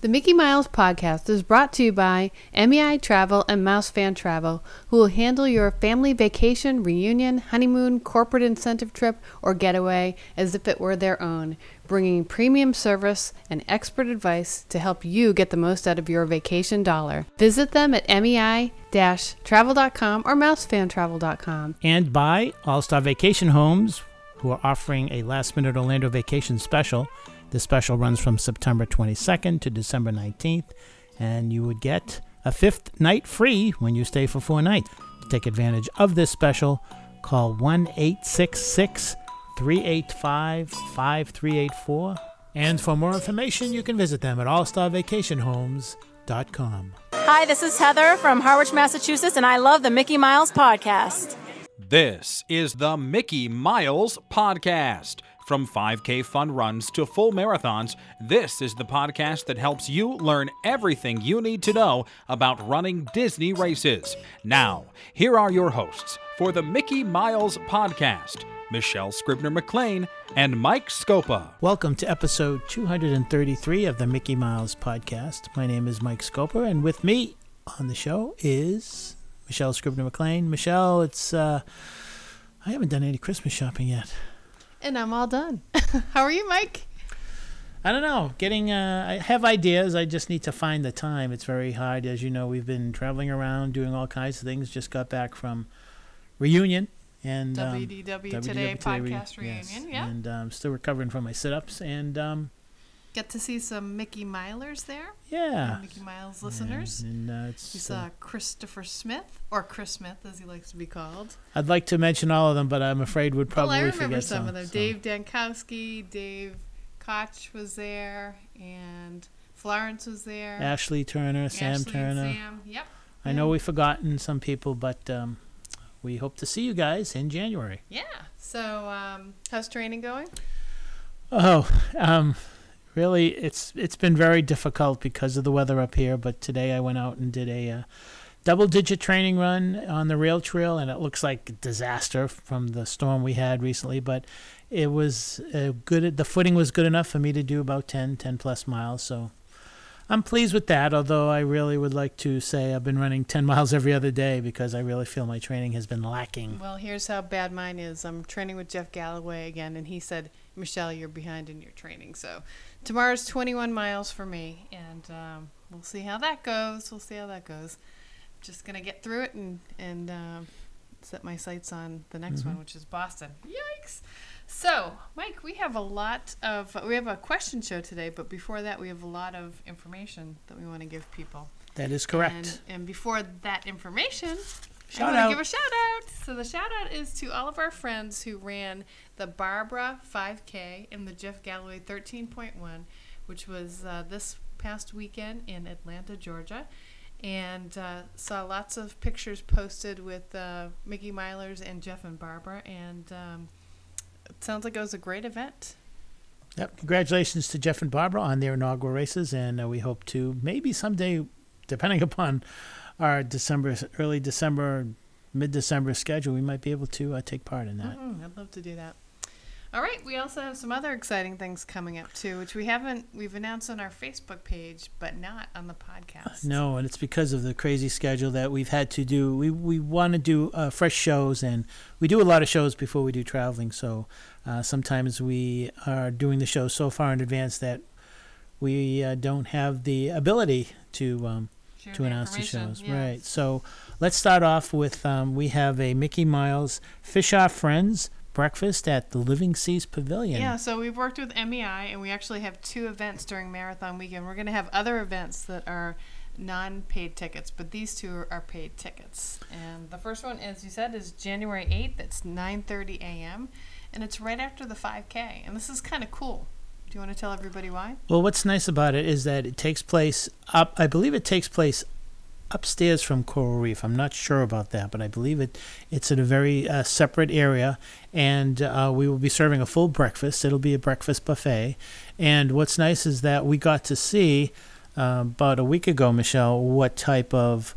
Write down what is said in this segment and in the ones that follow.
The Mickey Miles podcast is brought to you by MEI Travel and Mouse Fan Travel, who will handle your family vacation, reunion, honeymoon, corporate incentive trip, or getaway as if it were their own, bringing premium service and expert advice to help you get the most out of your vacation dollar. Visit them at MEI-travel.com or mousefantravel.com. And by All Star Vacation Homes, who are offering a last-minute Orlando vacation special. The special runs from September 22nd to December 19th, and you would get a fifth night free when you stay for 4 nights. To take advantage of this special, call 1-866-385-5384. And for more information, you can visit them at allstarvacationhomes.com. Hi, this is Heather from Harwich, Massachusetts, and I love the Mickey Miles podcast. This is the Mickey Miles Podcast. From 5K fun runs to full marathons, this is the podcast that helps you learn everything you need to know about running Disney races. Now, here are your hosts for the Mickey Miles Podcast, Michelle Scribner-McLean and Mike Scopa. Welcome to episode 233 of the Mickey Miles Podcast. My name is Mike Scopa, and with me on the show is Michelle Scribner-McLean. Michelle, I haven't done any Christmas shopping yet. And I'm all done. How are you, Mike? I don't know. I have ideas. I just need to find the time. It's very hard. As you know, we've been traveling around doing all kinds of things. Just got back from reunion. And WDW Today podcast reunion. Yes. Yeah. And I'm still recovering from my sit-ups. And get to see some Mickey Milers there. Yeah. Mickey Miles listeners. And we saw Christopher Smith, or Chris Smith as he likes to be called. I'd like to mention all of them, but I'm afraid we'd probably forget some. I remember some of them. So. Dave Dankowski, Dave Koch was there, and Florence was there. Ashley Turner, Sam Turner. Sam. Yep. I know we've forgotten some people, but we hope to see you guys in January. Yeah. So how's training going? Really, it's been very difficult because of the weather up here, but today I went out and did a double-digit training run on the rail trail, and it looks like a disaster from the storm we had recently, but it was good. The footing was good enough for me to do about 10-plus miles, so I'm pleased with that, although I really would like to say I've been running 10 miles every other day because I really feel my training has been lacking. Well, here's how bad mine is. I'm training with Jeff Galloway again, and he said, Michelle, you're behind in your training, so tomorrow's 21 miles for me, and we'll see how that goes. Just going to get through it and set my sights on the next one, which is Boston. Yikes! So, Mike, we have a question show today, but before that, we have a lot of information that we want to give people. That is correct. And before that information, I want to give a shout-out. So the shout-out is to all of our friends who ran the Barbara 5K and the Jeff Galloway 13.1, which was this past weekend in Atlanta, Georgia. And saw lots of pictures posted with Mickey Milers and Jeff and Barbara. And it sounds like it was a great event. Yep. Congratulations to Jeff and Barbara on their inaugural races. And we hope to maybe someday, depending upon our early December, mid-December schedule, we might be able to take part in that. I'd love to do that. All right, we also have some other exciting things coming up too, which we've announced on our Facebook page, but not on the podcast. No, and it's because of the crazy schedule that we've had to do. We want to do fresh shows, and we do a lot of shows before we do traveling, so sometimes we are doing the show so far in advance that we don't have the ability to announce the shows. Yes. Right. So let's start off with we have a Mickey Miles Fish Off Friends breakfast at the Living Seas Pavilion. Yeah, so we've worked with MEI, and we actually have 2 events during Marathon Weekend. We're going to have other events that are non-paid tickets, but these 2 are paid tickets. And the first one, as you said, is January 8th. It's 9:30 a.m., and it's right after the 5K. And this is kind of cool. Do you want to tell everybody why? Well, what's nice about it is that it takes place I believe it takes place upstairs from Coral Reef. I'm not sure about that, but I believe it's in a very separate area, and we will be serving a full breakfast. It'll be a breakfast buffet, and what's nice is that we got to see about a week ago, Michelle, what type of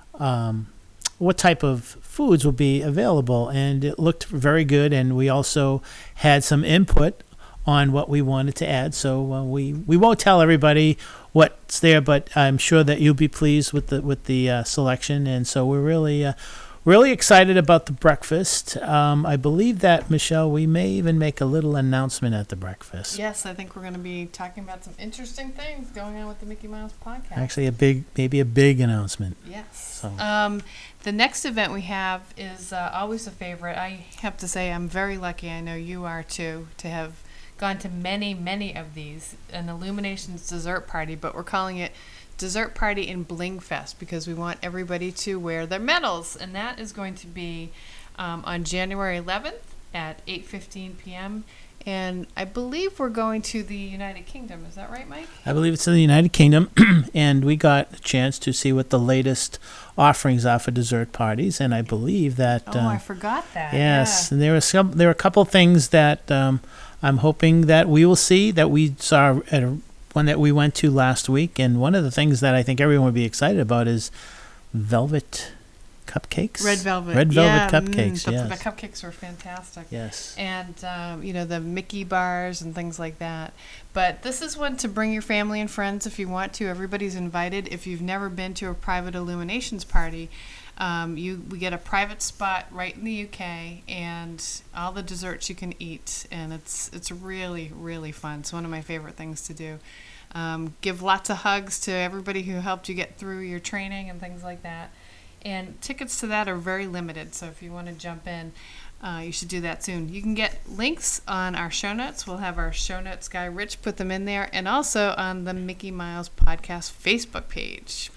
foods will be available, and it looked very good, and we also had some input on what we wanted to add. So we won't tell everybody what's there, but I'm sure that you'll be pleased with the selection. And so we're really excited about the breakfast. I believe that, Michelle, we may even make a little announcement at the breakfast. Yes, I think we're going to be talking about some interesting things going on with the Mickey Mouse podcast. Actually, maybe a big announcement. Yes. So. The next event we have is always a favorite. I have to say I'm very lucky, I know you are too, to have gone to many, many of these. An Illuminations dessert party, but we're calling it Dessert Party in Bling Fest because we want everybody to wear their medals. And that is going to be on January 11th at 8:15 p.m. And I believe we're going to the United Kingdom. Is that right, Mike? I believe it's in the United Kingdom, and we got a chance to see what the latest offerings are for dessert parties. And I believe that. I forgot that. Yes, yeah. and there are a couple things that I'm hoping that we will see that we saw at one that we went to last week. And one of the things that I think everyone would be excited about is velvet cupcakes. Red velvet. Cupcakes. The Yes. cupcakes were fantastic. Yes. And the Mickey bars and things like that. But this is one to bring your family and friends if you want to. Everybody's invited. If you've never been to a private Illuminations party, we get a private spot right in the UK and all the desserts you can eat, and it's really, really fun. It's one of my favorite things to do. Give lots of hugs to everybody who helped you get through your training and things like that. And tickets to that are very limited, so if you want to jump in, you should do that soon. You can get links on our show notes. We'll have our show notes guy, Rich, put them in there, and also on the Mickey Miles Podcast Facebook page.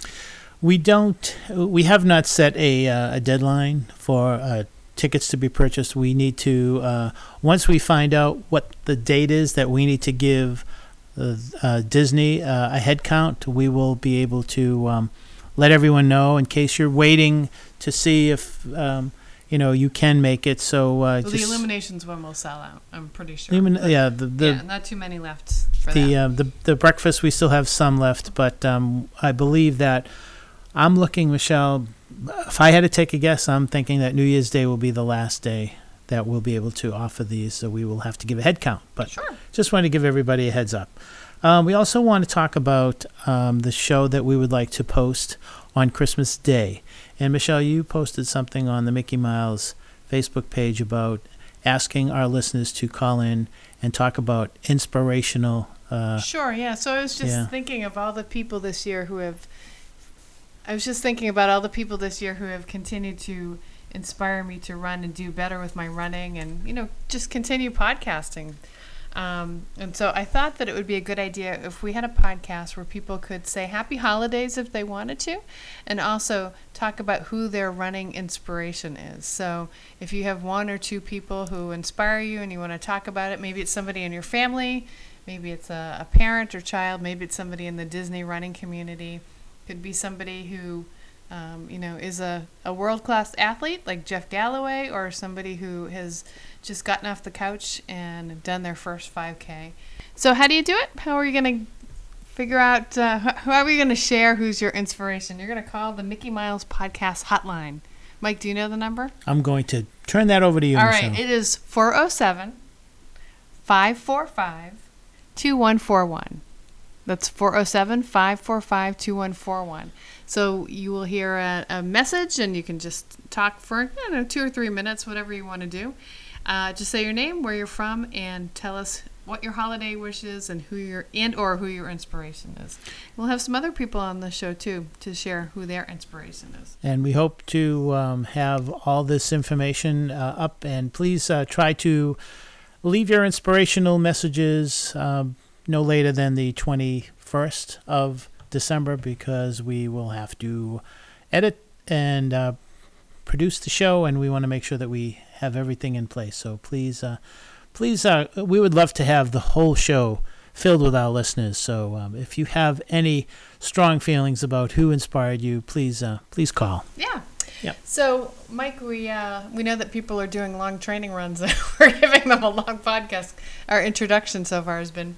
We have not set a deadline for tickets to be purchased. We need to, once we find out what the date is that we need to give Disney a head count, we will be able to let everyone know in case you're waiting to see if you can make it. So the Illuminations one will sell out, I'm pretty sure. Not too many left for that. The breakfast, we still have some left, but I believe that I'm looking, Michelle, if I had to take a guess, I'm thinking that New Year's Day will be the last day that we'll be able to offer these, so we will have to give a head count. But sure. Just wanted to give everybody a heads up. We also want to talk about the show that we would like to post on Christmas Day. And Michelle, you posted something on the Mickey Miles Facebook page about asking our listeners to call in and talk about inspirational. Sure, yeah. So I was just thinking of all the people this year who have. I was just thinking about all the people this year who have continued to inspire me to run and do better with my running, and just continue podcasting. And so I thought that it would be a good idea if we had a podcast where people could say happy holidays if they wanted to, and also talk about who their running inspiration is. So if you have one or two people who inspire you and you want to talk about it, maybe it's somebody in your family, maybe it's a parent or child, maybe it's somebody in the Disney running community, could be somebody who is a world-class athlete like Jeff Galloway, or somebody who has just gotten off the couch and done their first 5K. So how do you do it? How are you going to figure out, how are we going to share who's your inspiration? You're going to call the Mickey Miles Podcast hotline. Mike, do you know the number? I'm going to turn that over to you, All Michelle. right, it is 407-545-2141. That's 407-545-2141. So you will hear a message, and you can just talk for 2 or 3 minutes, whatever you want to do. Just say your name, where you're from, and tell us what your holiday wish is and who your inspiration is. We'll have some other people on the show too to share who their inspiration is. And we hope to have all this information up. And please try to leave your inspirational messages no later than the 21st of December, because we will have to edit and produce the show, and we want to make sure that we have everything in place. So please, we would love to have the whole show filled with our listeners. So if you have any strong feelings about who inspired you, please call. Yeah. Yep. So, Mike, we know that people are doing long training runs. We're giving them a long podcast. Our introduction so far has been pretty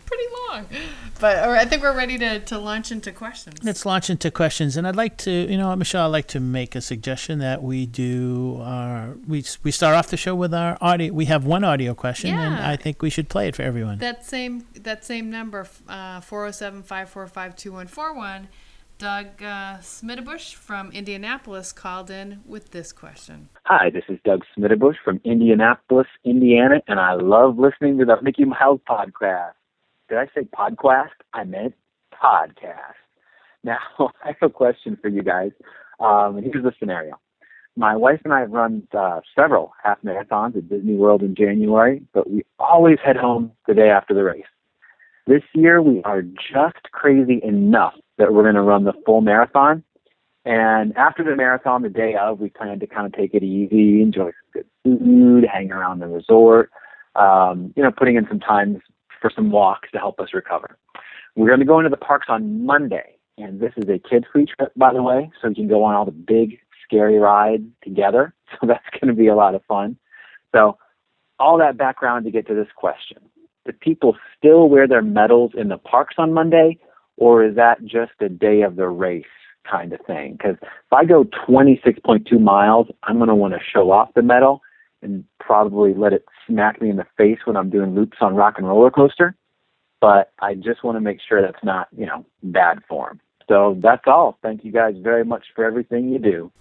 long. But I think we're ready to launch into questions. Let's launch into questions, and I'd like to, Michelle, I'd like to make a suggestion that we do we start off the show with our audio. We have one audio question, and I think we should play it for everyone. That same number, 407-545-2141. Doug Smitterbush from Indianapolis called in with this question. Hi, this is Doug Smitterbush from Indianapolis, Indiana, and I love listening to the Mickey Mouse podcast. Did I say podcast? I meant podcast. Now, I have a question for you guys. And here's the scenario. My wife and I have run several half marathons at Disney World in January, but we always head home the day after the race. This year, we are just crazy enough that we're going to run the full marathon. And after the marathon, the day of, we plan to kind of take it easy, enjoy some good food, hang around the resort, putting in some time for some walks to help us recover. We're going to go into the parks on Monday, and this is a kid-free trip, by the way, so you can go on all the big, scary rides together. So that's going to be a lot of fun. So all that background to get to this question. Do people still wear their medals in the parks on Monday, or is that just the day of the race kind of thing? Because if I go 26.2 miles, I'm going to want to show off the medal and probably let it smack me in the face when I'm doing loops on Rock and Roller Coaster. But I just want to make sure that's not, bad form. So that's all. Thank you guys very much for everything you do.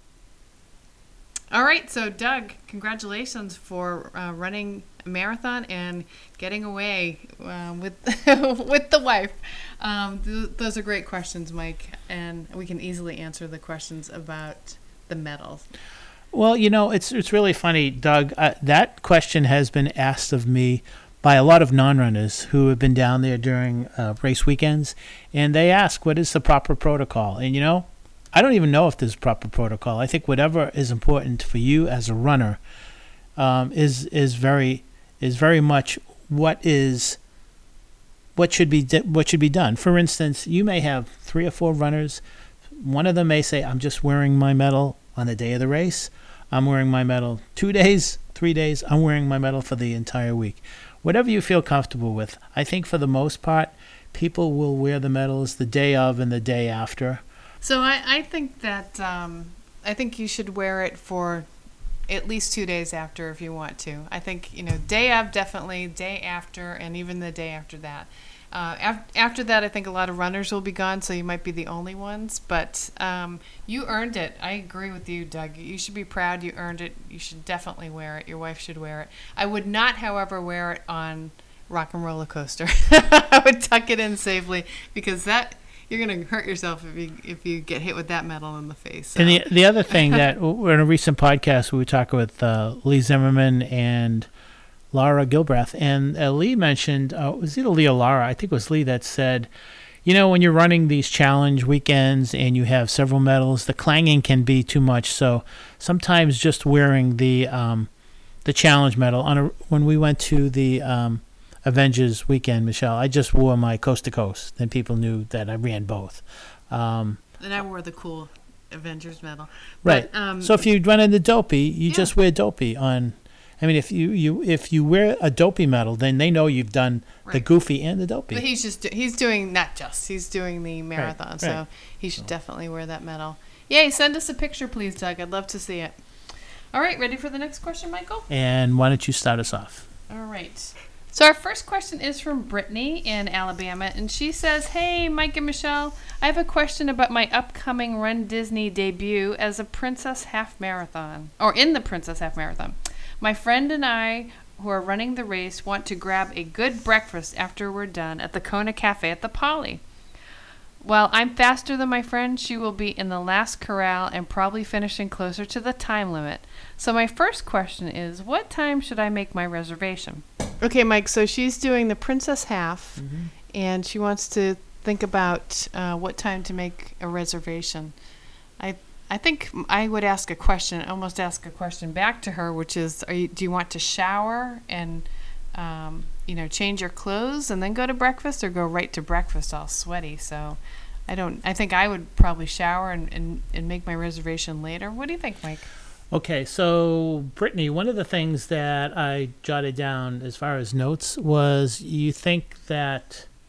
All right, so Doug, congratulations for running a marathon and getting away with with the wife. Those are great questions, Mike, and we can easily answer the questions about the medals. Well, it's really funny, Doug. That question has been asked of me by a lot of non-runners who have been down there during race weekends, and they ask, what is the proper protocol? And, I don't even know if there's proper protocol. I think whatever is important for you as a runner is very much what should be done. For instance, you may have 3 or 4 runners. One of them may say, I'm just wearing my medal on the day of the race. I'm wearing my medal 2 days, 3 days. I'm wearing my medal for the entire week. Whatever you feel comfortable with. I think for the most part, people will wear the medals the day of and the day after. So I think that I think you should wear it for at least 2 days after if you want to. I think, day of definitely, day after, and even the day after that. After that, I think a lot of runners will be gone, so you might be the only ones. But you earned it. I agree with you, Doug. You should be proud you earned it. You should definitely wear it. Your wife should wear it. I would not, however, wear it on Rock and Roller Coaster. I would tuck it in safely because you're going to hurt yourself if you get hit with that medal in the face. So. And the other thing that we're in a recent podcast, we were talking with Lee Zimmerman and Laura Gilbrath, and Lee mentioned, was either Lee or Laura, I think it was Lee that said, when you're running these challenge weekends and you have several medals, the clanging can be too much. So sometimes just wearing the challenge medal when we went to the Avengers weekend, Michelle, I just wore my Coast to Coast. Then people knew that I ran both. And I wore the cool Avengers medal. Right. But, so if you run into Dopey, you just wear Dopey on. I mean, if you wear a Dopey medal, then they know you've done the Goofy and the Dopey. But he's doing the marathon, right. So he should definitely wear that medal. Yay! Send us a picture, please, Doug. I'd love to see it. All right, ready for the next question, Michael? And why don't you start us off? All right. So our first question is from Brittany in Alabama, and she says, "Hey, Mike and Michelle, I have a question about my upcoming Run Disney debut as a Princess Half Marathon, or in the Princess Half Marathon. My friend and I, who are running the race, want to grab a good breakfast after we're done at the Kona Cafe at the Poly. While I'm faster than my friend, she will be in the last corral and probably finishing closer to the time limit. So my first question is, what time should I make my reservation?" Okay, Mike, so she's doing the Princess Half, and she wants to think about what time to make a reservation. I think I would almost ask a question back to her, which is, do you want to shower and change your clothes and then go to breakfast, or go right to breakfast all sweaty? So I think I would probably shower and make my reservation later. What do you think, Mike? Okay, so Brittany, one of the things that I jotted down as far as notes was, you think that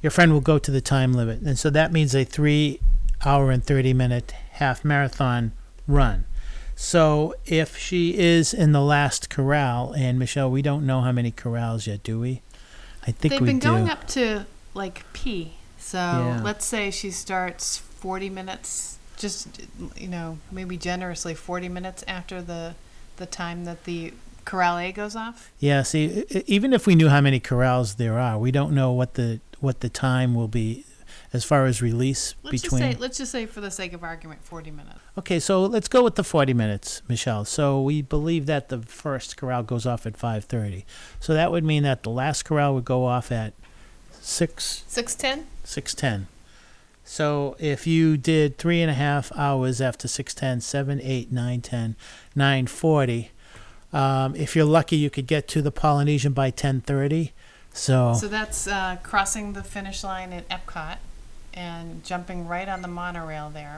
your friend will go to the time limit. And so that means a 3 hour and 30-minute half marathon run. So if she is in the last corral, and Michelle, we don't know how many corrals yet, do we? I think They've we been do. going up to like P. So Yeah. let's say she starts 40 minutes, just, maybe generously 40 minutes after the time that the corral A goes off. Yeah, see, even if we knew how many corrals there are, we don't know what the time will be as far as release between. Let's just say for the sake of argument, 40 minutes. Okay, so let's go with the 40 minutes, Michelle. So we believe that the first corral goes off at 5:30. So that would mean that the last corral would go off at 6:10. 6:10. So if you did 3.5 hours after 6:10, 7, 8, 9, 10, 9:40. If you're lucky, you could get to the Polynesian by 10:30. So that's crossing the finish line at Epcot and jumping right on the monorail there.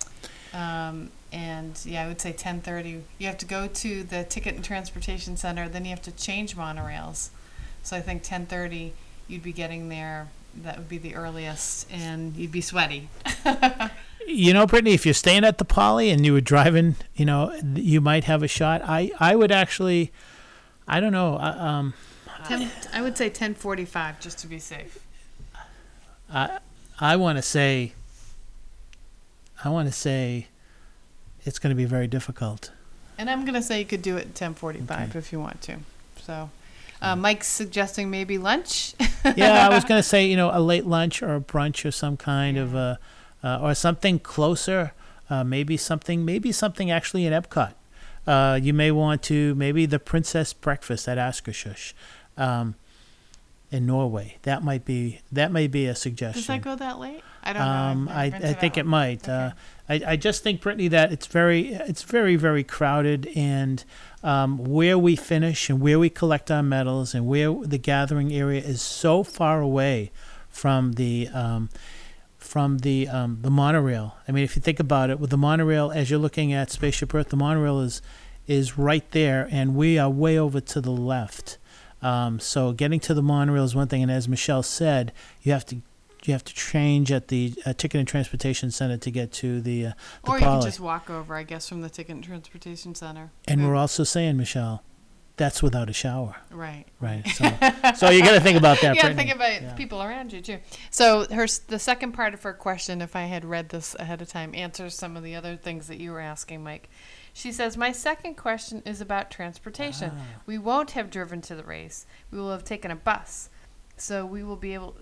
And yeah, I would say 10:30. You have to go to the Ticket and Transportation Center, then you have to change monorails. So I think 10:30 you'd be getting there. That would be the earliest, and you'd be sweaty. Brittany, if you're staying at the Poly and you were driving, you might have a shot. I would actually, I don't know. I would say 10:45 just to be safe. I want to say it's going to be very difficult. And I'm going to say you could do it at 10:45 if you want to. So Mike's suggesting maybe lunch. Yeah, I was going to say, a late lunch or a brunch or some kind of or something closer. Maybe something actually in Epcot. You may want to maybe the Princess Breakfast at Akershus in Norway. That might be a suggestion. Does that go that late? I don't know. I think it might. Okay. I just think, Brittany, that it's very, very crowded, and where we finish and where we collect our medals and where the gathering area is so far away from the monorail. I mean, if you think about it, with the monorail, as you're looking at Spaceship Earth, the monorail is right there, and we are way over to the left. So getting to the monorail is one thing, and as Michelle said, you have to change at the Ticket and Transportation Center to get to the or you Poly. can just walk over, I guess, from the Ticket and Transportation Center. And we're also saying, Michelle, that's without a shower. Right. So you got to think about that. You got to Brittany. think about people around you too. So the second part of her question, if I had read this ahead of time, answers some of the other things that you were asking, Mike. She says, my second question is about transportation. We won't have driven to the race. We will have taken a bus. So will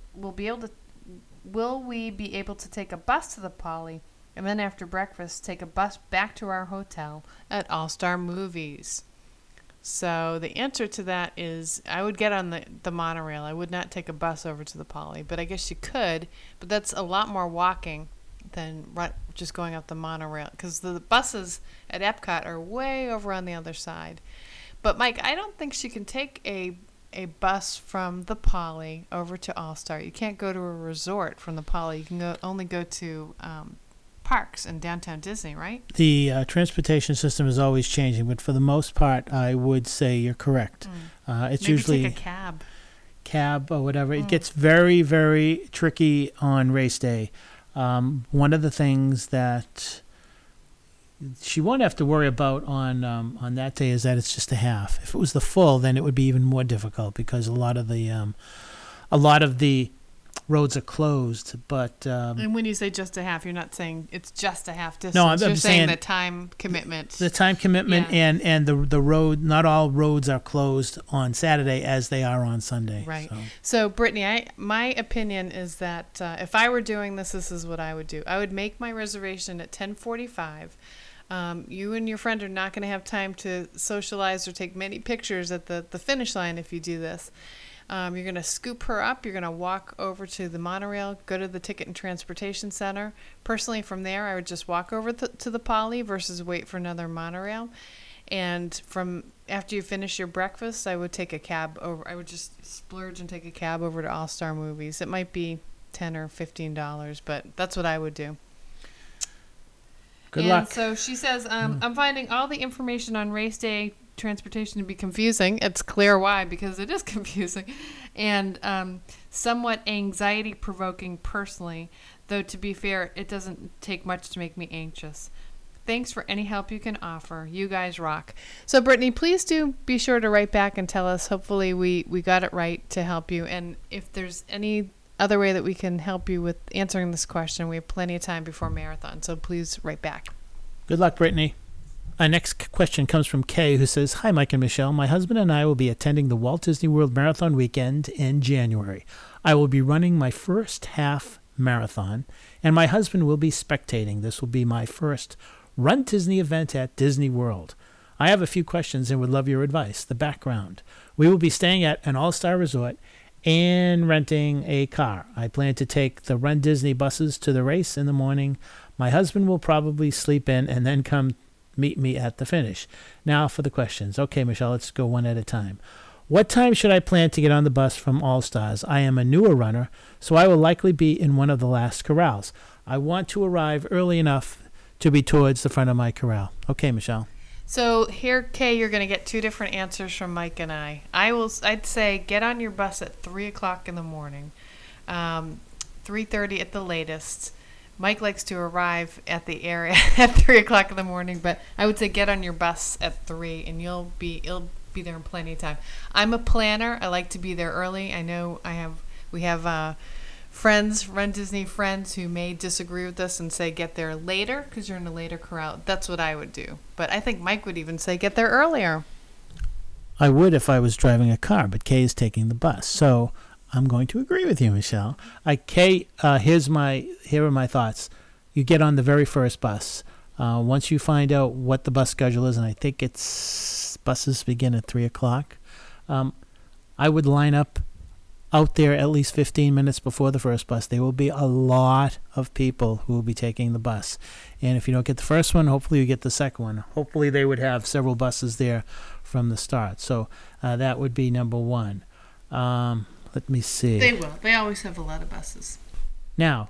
we be able to take a bus to the Poly, and then after breakfast take a bus back to our hotel at All Star Movies? So the answer to that is I would get on the monorail. I would not take a bus over to the Poly, but I guess you could. But that's a lot more walking than just going up the monorail, because the buses at Epcot are way over on the other side. But Mike, I don't think she can take a bus from the Poly over to All Star. You can't go to a resort from the Poly. You can only go to parks in downtown Disney, right? The transportation system is always changing, but for the most part, I would say you're correct. It's Maybe usually take a cab or whatever. It gets very, very tricky on race day. One of the things that she won't have to worry about on that day is that it's just a half. If it was the full, then it would be even more difficult because a lot of the roads are closed. But and when you say just a half, you're not saying it's just a half distance. No, I'm you're saying saying the time commitment. The time commitment and the road. Not all roads are closed on Saturday as they are on Sunday. Right. So Brittany, my opinion is that if I were doing this is what I would do. I would make my reservation at 10:45. You and your friend are not going to have time to socialize or take many pictures at the finish line if you do this. You're going to scoop her up. You're going to walk over to the monorail, go to the Ticket and Transportation Center. Personally, from there, I would just walk over to the Poly versus wait for another monorail. And after you finish your breakfast, I would take a cab over. I would just splurge and take a cab over to All Star Movies. It might be $10 or $15, but that's what I would do. Good luck. So she says, I'm finding all the information on race day transportation to be confusing. It's clear why, because it is confusing, and somewhat anxiety-provoking personally, though to be fair, it doesn't take much to make me anxious. Thanks for any help you can offer. You guys rock. So, Brittany, please do be sure to write back and tell us. Hopefully we got it right to help you. And if there's any other way that we can help you with answering this question, we have plenty of time before marathon. So please write back. Good luck, Brittany. Our next question comes from Kay, who says, Hi, Mike and Michelle. My husband and I will be attending the Walt Disney World Marathon weekend in January. I will be running my first half marathon, and my husband will be spectating. This will be my first Run Disney event at Disney World. I have a few questions and would love your advice. The background. We will be staying at an all-star resort and renting a car. I plan to take the Run Disney buses to the race in the morning. My husband will probably sleep in and then come meet me at the finish. Now for the questions. Okay, Michelle, let's go one at a time. What time should I plan to get on the bus from All Stars? I am a newer runner, so I will likely be in one of the last corrals. I want to arrive early enough to be towards the front of my corral. Okay, Michelle. So here, Kay, you're going to get two different answers from Mike and I. I'd say get on your bus at 3 o'clock in the morning, 3:30 at the latest. Mike likes to arrive at the area at 3 o'clock in the morning, but I would say get on your bus at 3, and you'll be there in plenty of time. I'm a planner. I like to be there early. I know we have friends, Run Disney friends, who may disagree with us and say get there later because you're in a later corral. That's what I would do. But I think Mike would even say get there earlier. I would if I was driving a car, but Kay is taking the bus. So I'm going to agree with you, Michelle. Kay, here are my thoughts. You get on the very first bus. Once you find out what the bus schedule is, and I think buses begin at 3 o'clock, I would line up out there at least 15 minutes before the first bus. There will be a lot of people who will be taking the bus. And if you don't get the first one, hopefully you get the second one. Hopefully they would have several buses there from the start. So that would be number one. Let me see. They will. They always have a lot of buses. Now,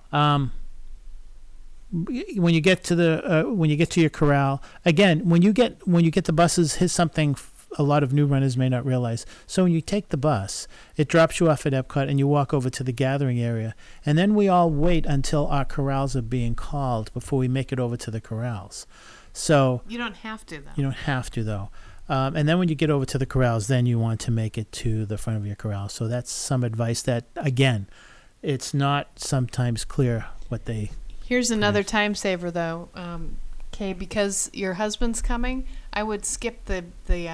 when you get to your corral, again, when you get the buses, here's something a lot of new runners may not realize. So when you take the bus, it drops you off at Epcot and you walk over to the gathering area. And then we all wait until our corrals are being called before we make it over to the corrals. So you don't have to, though. You don't have to, though. And then when you get over to the corrals, then you want to make it to the front of your corral. So that's some advice that, again, it's not sometimes clear what they... Here's another time saver, though. Okay, because your husband's coming, I would skip the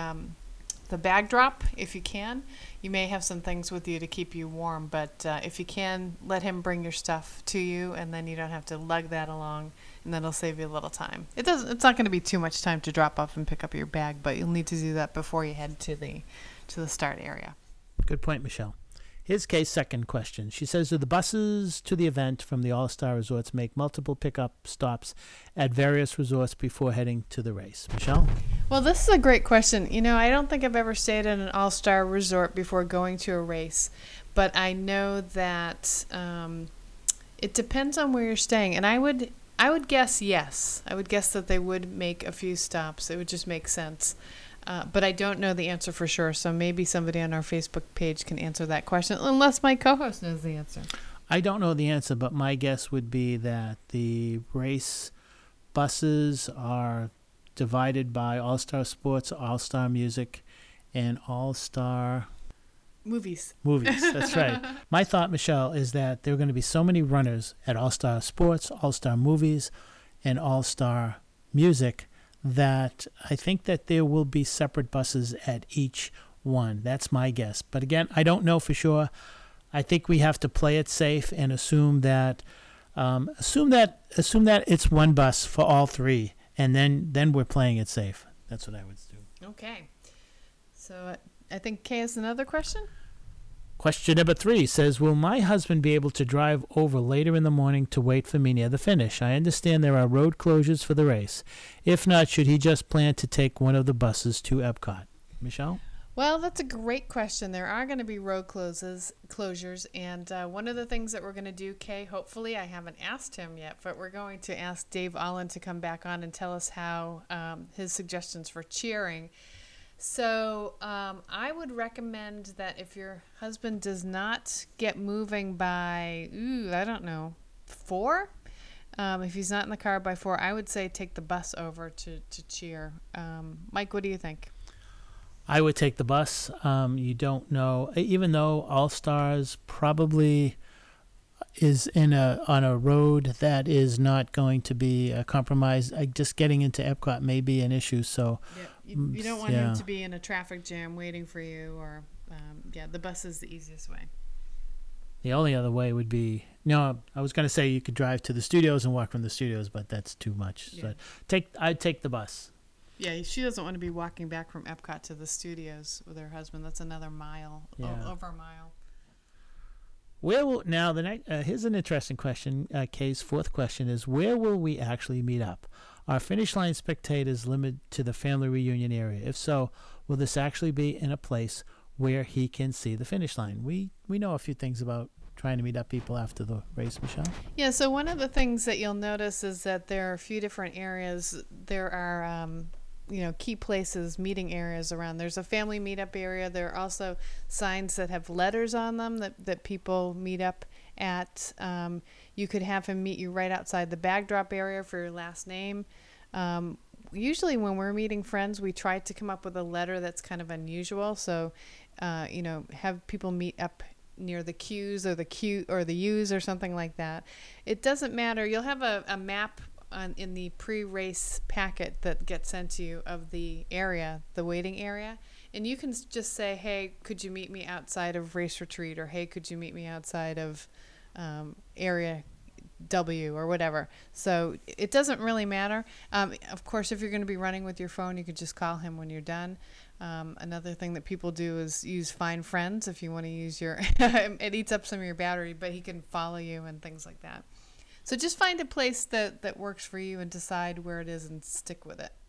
bag drop if you can. You may have some things with you to keep you warm, but if you can, let him bring your stuff to you, and then you don't have to lug that along, and then it'll save you a little time. It's not going to be too much time to drop off and pick up your bag, but you'll need to do that before you head to the start area. Good point, Michelle. Here's Kay's second question. She says, do the buses to the event from the All-Star Resorts make multiple pickup stops at various resorts before heading to the race? Michelle? Well, this is a great question. I don't think I've ever stayed at an All-Star Resort before going to a race, but I know that it depends on where you're staying. And I would guess yes. I would guess that they would make a few stops. It would just make sense. But I don't know the answer for sure, so maybe somebody on our Facebook page can answer that question, unless my co-host knows the answer. I don't know the answer, but my guess would be that the race buses are divided by All-Star Sports, All-Star Music, and All-Star... Movies. That's right. My thought, Michelle, is that there are going to be so many runners at All-Star Sports, All-Star Movies, and All-Star Music that I think that there will be separate buses at each one. That's my guess. But again, I don't know for sure. I think we have to play it safe and assume that it's one bus for all three, and then we're playing it safe. That's what I would do. Okay. So I think Kay has another question. Question number 3 says, will my husband be able to drive over later in the morning to wait for me near the finish? I understand there are road closures for the race. If not, should he just plan to take one of the buses to Epcot? Michelle? Well, that's a great question. There are going to be road closures, and one of the things that we're going to do, Kay, hopefully, I haven't asked him yet, but we're going to ask Dave Allen to come back on and tell us how his suggestions for cheering. So I would recommend that if your husband does not get moving by, I don't know, 4, if he's not in the car by 4, I would say take the bus over to cheer. Mike, what do you think? I would take the bus. You don't know, even though All Stars probably is on a road that is not going to be compromised. Just getting into Epcot may be an issue. So you don't want him to be in a traffic jam waiting for you, or the bus is the easiest way. The only other way would be, I was going to say you could drive to the studios and walk from the studios, but that's too much. Yeah. So I'd take the bus. Yeah, she doesn't want to be walking back from Epcot to the studios with her husband. That's another mile, over a mile. Here's an interesting question. Kay's fourth question is, where will we actually meet up? Are Finish Line spectators limited to the family reunion area? If so, will this actually be in a place where he can see the finish line? We know a few things about trying to meet up people after the race, Michelle. Yeah, so one of the things that you'll notice is that there are a few different areas. There are key places, meeting areas around. There's a family meetup area. There are also signs that have letters on them that people meet up at. You could have him meet you right outside the bag drop area for your last name. Usually when we're meeting friends, we try to come up with a letter that's kind of unusual. So, have people meet up near the Q's or the Q or the U's or something like that. It doesn't matter. You'll have a map in the pre-race packet that gets sent to you of the area, the waiting area, and you can just say, hey, could you meet me outside of Race Retreat, or hey, could you meet me outside of area W or whatever. So it doesn't really matter. Of course, if you're going to be running with your phone, you could just call him when you're done. Another thing that people do is use Find Friends if you want to use your it eats up some of your battery, but he can follow you and things like that. So just find a place that works for you and decide where it is and stick with it.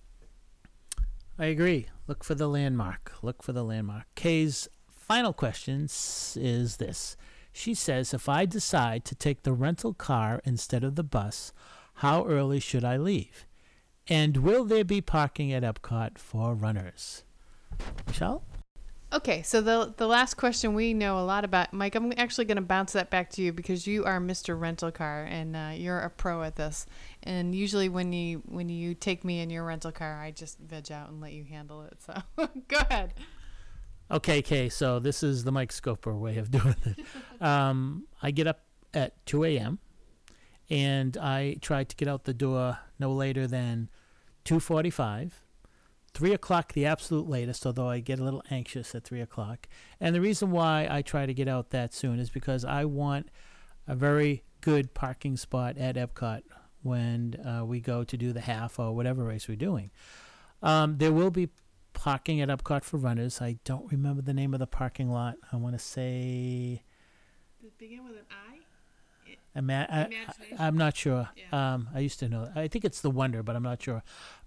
I agree. Look for the landmark. Kay's final question is this. She says, if I decide to take the rental car instead of the bus, how early should I leave? And will there be parking at Epcot for runners? Michelle? Okay, so the last question we know a lot about. Mike, I'm actually going to bounce that back to you because you are Mr. Rental Car, and you're a pro at this. And usually when you take me in your rental car, I just veg out and let you handle it. So go ahead. Okay, Kay, so this is the Mike Scoper way of doing it. I get up at 2 a.m., and I try to get out the door no later than 2:45. 3 o'clock, the absolute latest, although I get a little anxious at 3 o'clock. And the reason why I try to get out that soon is because I want a very good parking spot at Epcot when we go to do the half or whatever race we're doing. There will be parking at Epcot for runners. I don't remember the name of the parking lot. I want to say... Does it begin with an I? Imagination? I'm not sure. Yeah. I used to know. I think it's the Wonder, but I'm not sure.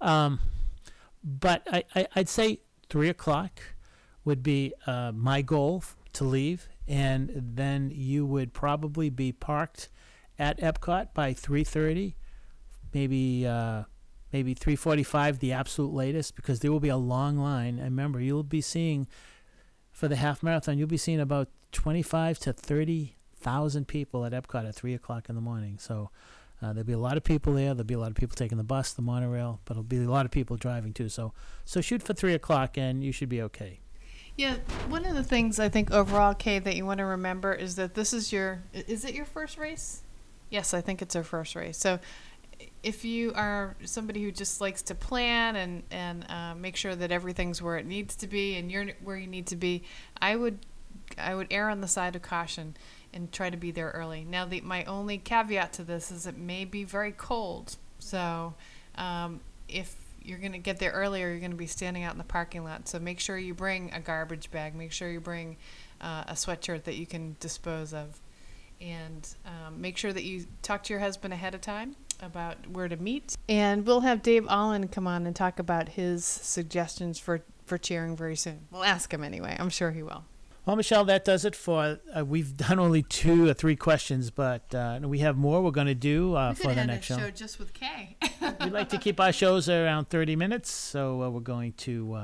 But I'd say 3 o'clock would be my goal to leave, and then you would probably be parked at Epcot by 3:30, maybe 3:45, the absolute latest, because there will be a long line. I remember you'll be seeing, for the half marathon, you'll be seeing about 25 to 30,000 people at Epcot at 3 o'clock in the morning. So there'll be a lot of people there. There'll be a lot of people taking the bus, the monorail, but there'll be a lot of people driving too. So shoot for 3 o'clock, and you should be okay. Yeah, one of the things I think overall, Kay, that you want to remember is that this is is it your first race? Yes, I think it's her first race. So if you are somebody who just likes to plan and make sure that everything's where it needs to be and you're where you need to be, I would err on the side of caution and try to be there early. Now, my only caveat to this is it may be very cold. So if you're going to get there earlier, you're going to be standing out in the parking lot. So make sure you bring a garbage bag. Make sure you bring a sweatshirt that you can dispose of. And make sure that you talk to your husband ahead of time about where to meet. And we'll have Dave Allen come on and talk about his suggestions for cheering very soon. We'll ask him anyway. I'm sure he will. Well, Michelle, that does it for, we've done only 2 or 3 questions, but we have more we're going to do for the next show. We could have a show just with Kay. We like to keep our shows around 30 minutes, so we're going to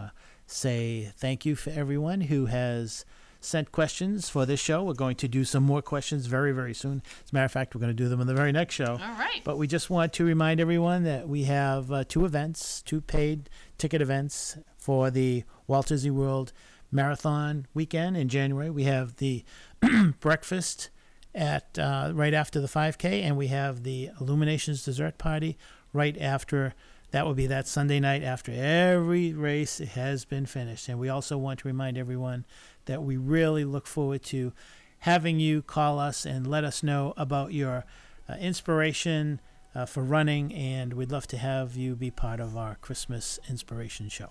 say thank you for everyone who has sent questions for this show. We're going to do some more questions very, very soon. As a matter of fact, we're going to do them in the very next show. All right. But we just want to remind everyone that we have two paid ticket events for the Walt Disney World Marathon weekend in January. We have the breakfast at right after the 5K, and we have the Illuminations dessert party right after. That will be that Sunday night after every race has been finished. And we also want to remind everyone that we really look forward to having you call us and let us know about your inspiration for running, and we'd love to have you be part of our Christmas inspiration show.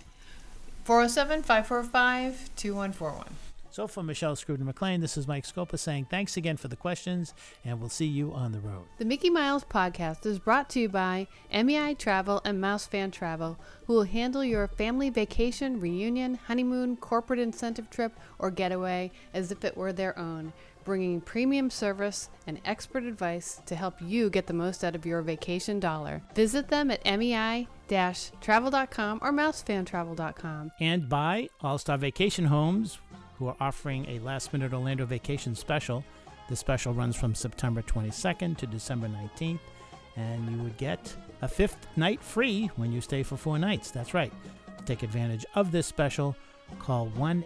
407-545-2141. So for Michelle Scribner-McLean, this is Mike Scopa saying thanks again for the questions, and we'll see you on the road. The Mickey Miles podcast is brought to you by MEI Travel and Mouse Fan Travel, who will handle your family vacation, reunion, honeymoon, corporate incentive trip, or getaway as if it were their own, bringing premium service and expert advice to help you get the most out of your vacation dollar. Visit them at MEI-travel.com or mousefantravel.com. And by All-Star Vacation Homes, who are offering a last-minute Orlando vacation special. This special runs from September 22nd to December 19th, and you would get a 5th night free when you stay for 4 nights. That's right. To take advantage of this special, call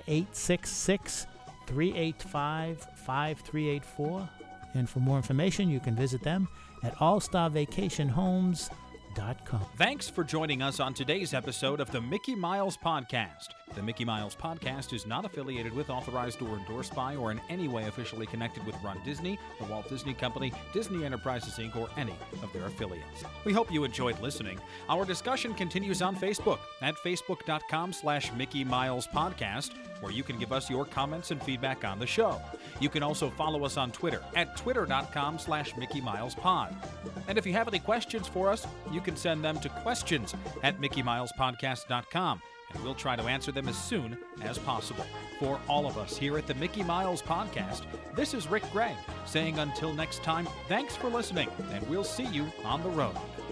1-866-385-5384, and for more information, you can visit them at allstarvacationhomes.com. Thanks for joining us on today's episode of the Mickey Miles Podcast. The Mickey Miles Podcast is not affiliated with, authorized, or endorsed by, or in any way officially connected with Run Disney, the Walt Disney Company, Disney Enterprises, Inc., or any of their affiliates. We hope you enjoyed listening. Our discussion continues on Facebook at facebook.com/Mickey Miles Podcast, where you can give us your comments and feedback on the show. You can also follow us on Twitter at twitter.com/Mickey Miles Pod. And if you have any questions for us, you can send them to questions@MickeyMilesPodcast.com, and we'll try to answer them as soon as possible. For all of us here at the Mickey Miles Podcast, this is Rick Gregg saying until next time, thanks for listening, and we'll see you on the road.